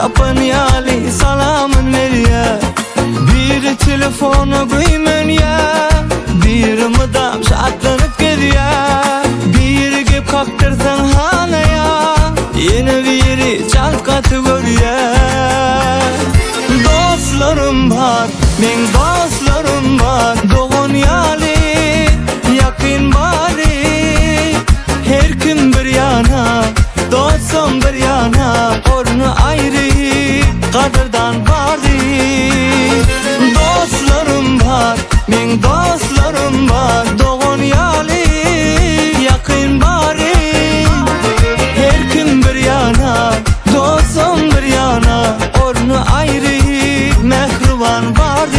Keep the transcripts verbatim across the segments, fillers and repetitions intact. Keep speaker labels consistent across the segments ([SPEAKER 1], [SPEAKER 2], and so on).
[SPEAKER 1] Sapanyali salamın veriye, bir telefonu kuymen ya, bir mıdam şatlanıp geriye, bir gep kaktırsan hanaya, yine biri çalk katı görüye. Dostlarım var, men dostlarım var, doğun yali yakın bari, her kim bir yana, dostum bir yana, ornu ayrı kadırdan vardı. Dostlarım var, men dostlarım var, doğun yali yakın bari, her kim bir yana, dostum bir yana, ornu ayrı mehriban vardı.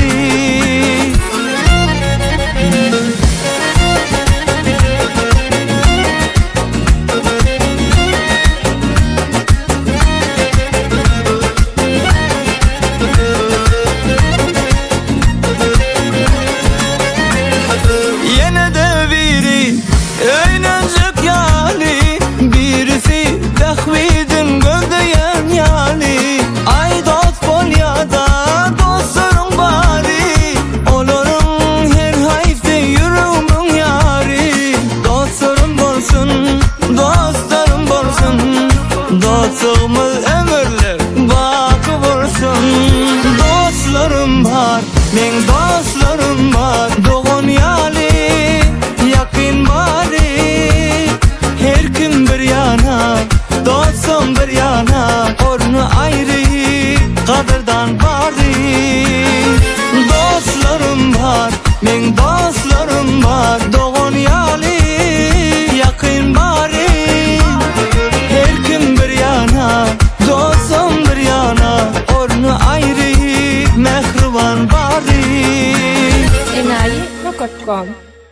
[SPEAKER 1] Dostluğumuz ömürlük bakı vursun. Dostlarım var, men dostlarım var, doğun yali yakın bari, her kim bir yana, dostum bir yana, ornu ayrı kadırdan vardı. Dostlarım var, men dostlarım var, doğun yali yakın bari, her kim bir yana, dostum bir yana, ornu ayrı mehriban vardı.
[SPEAKER 2] enayi nokta com